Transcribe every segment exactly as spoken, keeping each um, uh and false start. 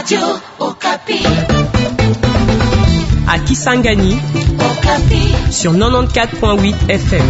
Radio Okapi. À Kisangani, Okapi. Sur quatre-vingt-quatorze virgule huit F M.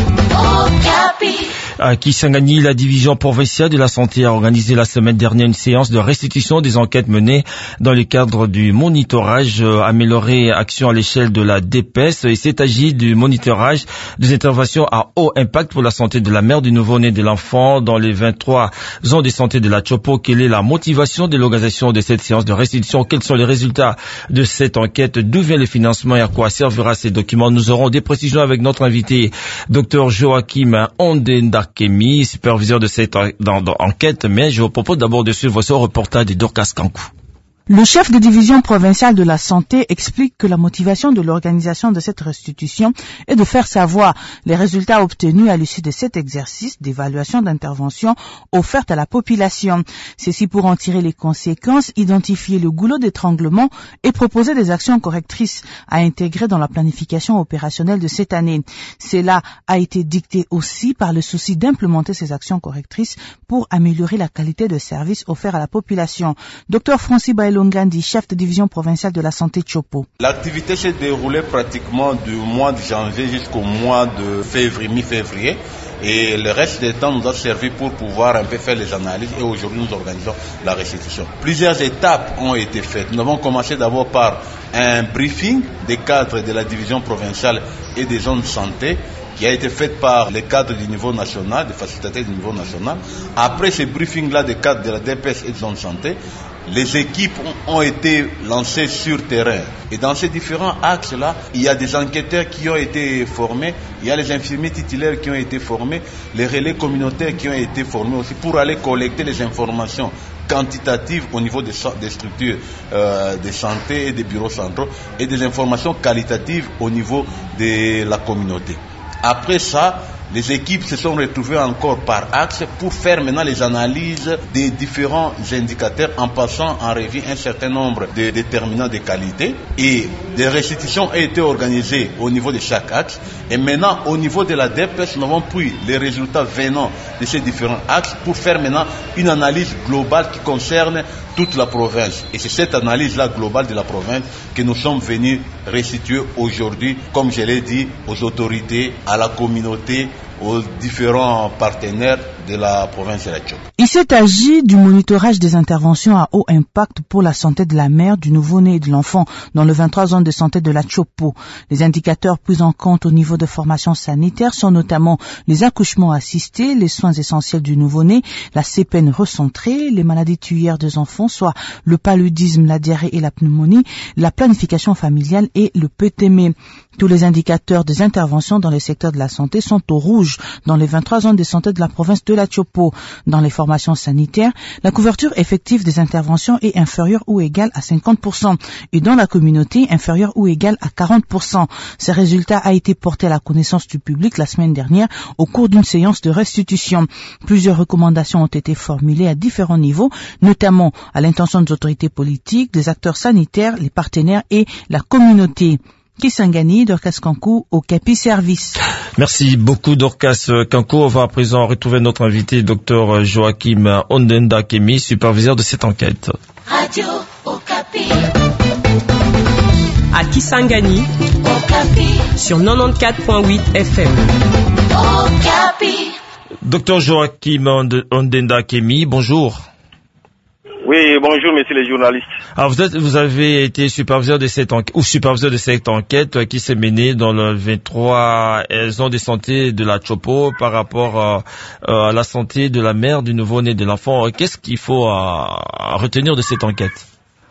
Okapi. À Kisangani, la division provinciale de la santé a organisé la semaine dernière une séance de restitution des enquêtes menées dans le cadre du monitorage euh, améliorer action à l'échelle de la D P S. Il s'est agi du monitorage des interventions à haut impact pour la santé de la mère, du nouveau-né, de l'enfant dans les vingt-trois zones de santé de la Chopo. Quelle est la motivation de l'organisation de cette séance de restitution? Quels sont les résultats de cette enquête? D'où vient le financement et à quoi servira ces documents? Nous aurons des précisions avec notre invité, docteur Joachim Ondendakemi, superviseur de cette dans, dans, enquête. Mais je vous propose d'abord de suivre ce reportage de Dorcas Kankou. Le chef de division provinciale de la santé explique que la motivation de l'organisation de cette restitution est de faire savoir les résultats obtenus à l'issue de cet exercice d'évaluation d'intervention offerte à la population. Ceci pour en tirer les conséquences, identifier le goulot d'étranglement et proposer des actions correctrices à intégrer dans la planification opérationnelle de cette année. Cela a été dicté aussi par le souci d'implémenter ces actions correctrices pour améliorer la qualité de service offert à la population. Docteur Francis Bailo Ngandi, chef de division provinciale de la santé Chopo. L'activité s'est déroulée pratiquement du mois de janvier jusqu'au mois de février, mi-février. Et le reste du temps nous a servi pour pouvoir un peu faire les analyses et aujourd'hui nous organisons la restitution. Plusieurs étapes ont été faites. Nous avons commencé d'abord par un briefing des cadres de la division provinciale et des zones de santé qui a été fait par les cadres du niveau national, des facilitateurs du niveau national. Après ce briefing-là des cadres de la D P S et de zone de santé, les équipes ont été lancées sur terrain. Et dans ces différents axes-là, il y a des enquêteurs qui ont été formés, il y a les infirmiers titulaires qui ont été formés, les relais communautaires qui ont été formés aussi pour aller collecter les informations quantitatives au niveau des, des structures euh, de santé et des bureaux centraux et des informations qualitatives au niveau de la communauté. Après ça, les équipes se sont retrouvées encore par axe pour faire maintenant les analyses des différents indicateurs en passant en revue un certain nombre de déterminants de qualité. Et des restitutions ont été organisées au niveau de chaque axe. Et maintenant, au niveau de la D P S, nous avons pris les résultats venant de ces différents axes pour faire maintenant une analyse globale qui concerne toute la province. Et c'est cette analyse-là globale de la province que nous sommes venus restituer aujourd'hui, comme je l'ai dit, aux autorités, à la communauté, aux différents partenaires de la province de la Chopo. Il s'est agi du monitorage des interventions à haut impact pour la santé de la mère, du nouveau-né et de l'enfant dans les vingt-trois zones de santé de la Chopo. Les indicateurs pris en compte au niveau de formation sanitaire sont notamment les accouchements assistés, les soins essentiels du nouveau-né, la C P N recentrée, les maladies tuyères des enfants, soit le paludisme, la diarrhée et la pneumonie, la planification familiale et le P T M E. Tous les indicateurs des interventions dans les secteurs de la santé sont au rouge dans les vingt-trois zones de santé de la province de la Chopo. Dans les formations sanitaires, la couverture effective des interventions est inférieure ou égale à cinquante pour cent et dans la communauté, inférieure ou égale à quarante pour cent. Ces résultats a été porté à la connaissance du public la semaine dernière au cours d'une séance de restitution. Plusieurs recommandations ont été formulées à différents niveaux, notamment à l'intention des autorités politiques, des acteurs sanitaires, les partenaires et la communauté. Kisangani, Dorcas Kankou, au Capi Service. Merci beaucoup Dorcas Kankou. On va à présent retrouver notre invité, docteur Joachim Ondendakemi, superviseur de cette enquête. Radio Okapi. À Kisangani, Okapi. Sur quatre-vingt-quatorze virgule huit F M. Okapi. Docteur Joachim Ondendakemi, bonjour. Oui, bonjour, messieurs les journalistes. Alors, vous êtes, vous avez été superviseur de cette enquête, ou superviseur de cette enquête qui s'est menée dans le vingt-trois zones de santé de la Chopo par rapport à, à la santé de la mère, du nouveau-né, de l'enfant. Qu'est-ce qu'il faut à, à retenir de cette enquête?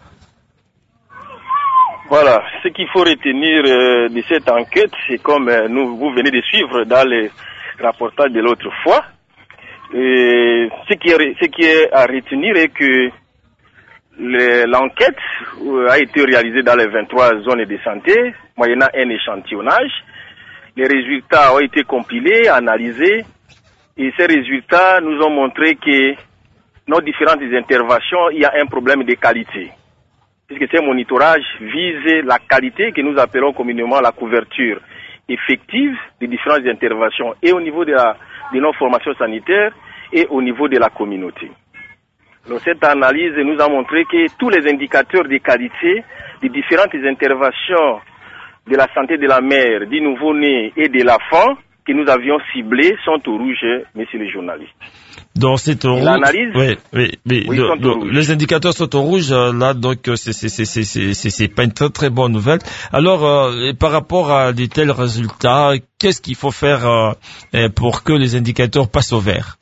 Voilà, ce qu'il faut retenir euh, de cette enquête, c'est comme euh, nous, vous venez de suivre dans les rapportages de l'autre fois. Et ce qui est, ce qui est à retenir est que le, l'enquête a été réalisée dans les vingt-trois zones de santé, moyennant un échantillonnage. Les résultats ont été compilés, analysés, et ces résultats nous ont montré que dans différentes interventions, il y a un problème de qualité. Puisque ce monitorage vise la qualité que nous appelons communément la couverture effective des différentes interventions, et au niveau de, la, de nos formations sanitaires et au niveau de la communauté. Donc, cette analyse nous a montré que tous les indicateurs de qualité des différentes interventions de la santé de la mère, du nouveau-né et de l'enfant que nous avions ciblés sont au rouge, messieurs les journalistes. Donc c'est au rouge. L'analyse, oui, oui, oui. oui Le, le, les indicateurs sont au rouge là, donc c'est c'est c'est c'est c'est c'est pas une très très bonne nouvelle. Alors euh, par rapport à de tels résultats, qu'est-ce qu'il faut faire euh, pour que les indicateurs passent au vert?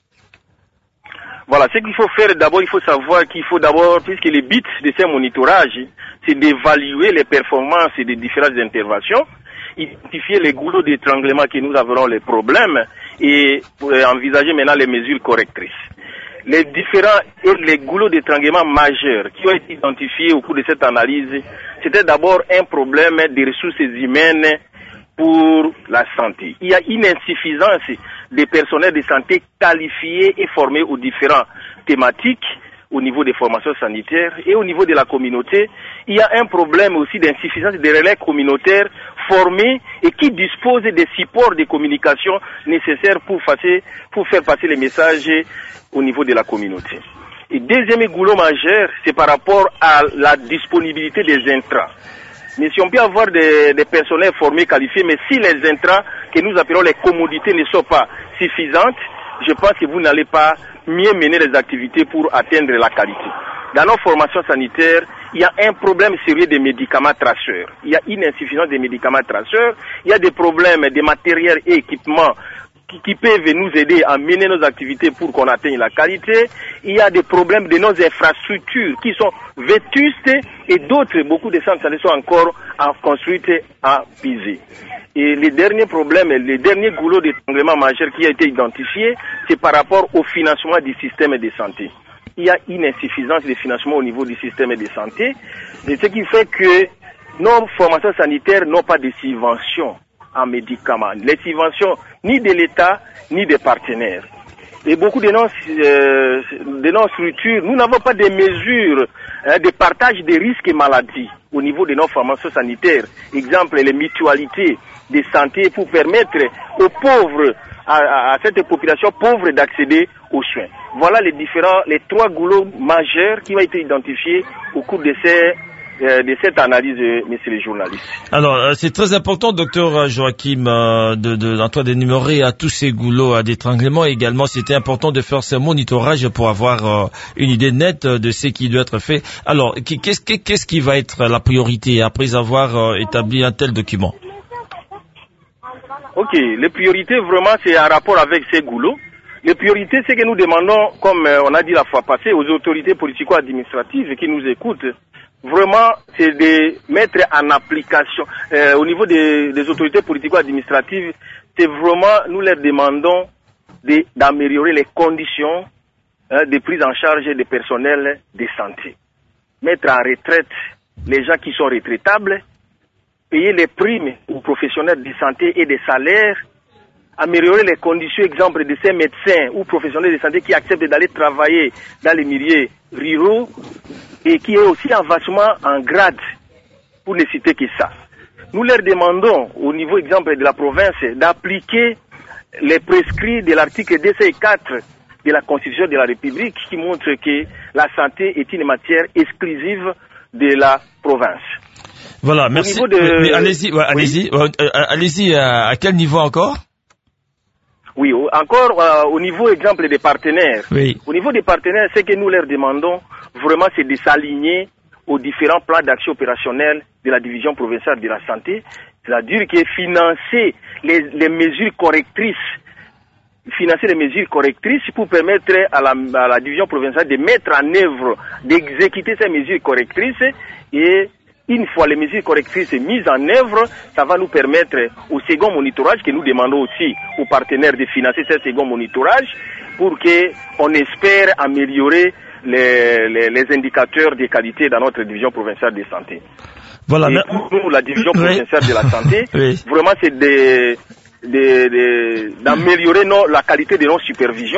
Voilà, ce qu'il faut faire d'abord, il faut savoir qu'il faut d'abord, puisque le but de ces monitorages, c'est d'évaluer les performances des différentes interventions, identifier les goulots d'étranglement que nous avons les problèmes et envisager maintenant les mesures correctrices. Les différents et les goulots d'étranglement majeurs qui ont été identifiés au cours de cette analyse, c'était d'abord un problème des ressources humaines pour la santé. Il y a une insuffisance des personnels de santé qualifiés et formés aux différentes thématiques au niveau des formations sanitaires et au niveau de la communauté. Il y a un problème aussi d'insuffisance des relais communautaires formés et qui disposent des supports de communication nécessaires pour, passer, pour faire passer les messages au niveau de la communauté. Et deuxième goulot majeur, c'est par rapport à la disponibilité des intrants. Mais si on peut avoir des, des personnels formés, qualifiés, mais si les intrants que nous appelons les commodités ne sont pas suffisantes, je pense que vous n'allez pas mieux mener les activités pour atteindre la qualité. Dans nos formations sanitaires, il y a un problème sérieux des médicaments traceurs. Il y a une insuffisance des médicaments traceurs. Il y a des problèmes de matériel et équipements qui, qui peuvent nous aider à mener nos activités pour qu'on atteigne la qualité. Il y a des problèmes de nos infrastructures qui sont vétustes et d'autres, beaucoup de centres sanitaires sont encore à construire, à piser. Et le dernier problème, le dernier goulot d'étranglement majeur qui a été identifié, c'est par rapport au financement du système de santé. Il y a une insuffisance de financement au niveau du système de santé, et ce qui fait que nos formations sanitaires n'ont pas de subventions en médicaments, les subventions ni de l'État ni des partenaires. Et beaucoup de nos, euh, de nos structures, nous n'avons pas de mesures hein, de partage des risques et maladies au niveau de nos formations sanitaires. Exemple, les mutualités de santé pour permettre aux pauvres, à, à, à cette population pauvre d'accéder aux soins. Voilà les différents, les trois goulots majeurs qui ont été identifiés au cours de ces de cette analyse, messieurs les journalistes. Alors, c'est très important, docteur Joachim, de, de, d'Antoine d'énumérer à tous ces goulots d'étranglement. Également, c'était important de faire ce monitorage pour avoir euh, une idée nette de ce qui doit être fait. Alors, qu'est-ce, qu'est-ce qui va être la priorité après avoir euh, établi un tel document? Ok, les priorités, vraiment, c'est en rapport avec ces goulots. Les priorités, c'est que nous demandons, comme on a dit la fois passée, aux autorités politico-administratives qui nous écoutent, vraiment, c'est de mettre en application, euh, au niveau des, des autorités politico-administratives, c'est vraiment, nous leur demandons de, d'améliorer les conditions hein, de prise en charge des personnels de santé. Mettre en retraite les gens qui sont retraitables, payer les primes aux professionnels de santé et des salaires, améliorer les conditions, exemple, de ces médecins ou professionnels de santé qui acceptent d'aller travailler dans les milieux ruraux et qui est aussi un avancement en grade, pour ne citer que ça. Nous leur demandons, au niveau, exemple, de la province, d'appliquer les prescrits de l'article deux cent quatre de la Constitution de la République qui montre que la santé est une matière exclusive de la province. Voilà, merci. Au niveau de... Mais allez-y, ouais, allez-y, oui. euh, allez-y, à, à quel niveau encore? Oui, encore euh, au niveau, exemple, des partenaires. Oui. Au niveau des partenaires, ce que nous leur demandons, vraiment, c'est de s'aligner aux différents plans d'action opérationnels de la division provinciale de la santé, c'est-à-dire que financer les, les mesures correctrices, financer les mesures correctrices pour permettre à la, à la division provinciale de mettre en œuvre, d'exécuter ces mesures correctrices et une fois les mesures correctrices mises en œuvre, ça va nous permettre au second monitorage que nous demandons aussi aux partenaires de financer ce second monitorage pour qu'on espère améliorer les, les, les indicateurs de qualité dans notre division provinciale de santé. Voilà. Et pour nous, la division provinciale oui. de la santé, oui. vraiment c'est de, de, de, d'améliorer nos, la qualité de nos supervisions.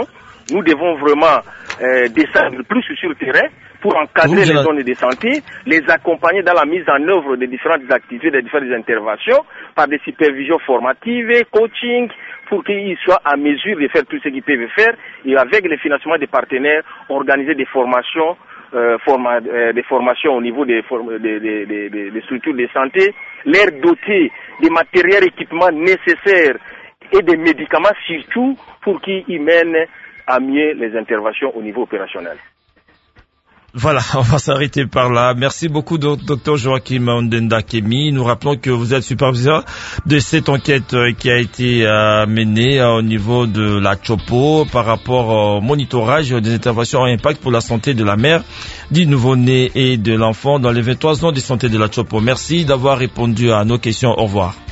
nous devons vraiment euh, descendre plus sur le terrain pour encadrer les zones de santé, les accompagner dans la mise en œuvre des différentes activités, des différentes interventions, par des supervisions formatives, coaching, pour qu'ils soient à mesure de faire tout ce qu'ils peuvent faire, et avec le financement des partenaires, organiser des formations, euh, forma, euh, des formations au niveau des, des, des, des, des structures de santé, leur doter des matériels et équipements nécessaires et des médicaments surtout pour qu'ils mènent à mieux les interventions au niveau opérationnel. Voilà, on va s'arrêter par là. Merci beaucoup, docteur Joachim Ondenda Kemi. Nous rappelons que vous êtes superviseur de cette enquête qui a été menée au niveau de la Chopo par rapport au monitorage des interventions à impact pour la santé de la mère, du nouveau-né et de l'enfant dans les vingt-trois zones de santé de la Chopo. Merci d'avoir répondu à nos questions. Au revoir.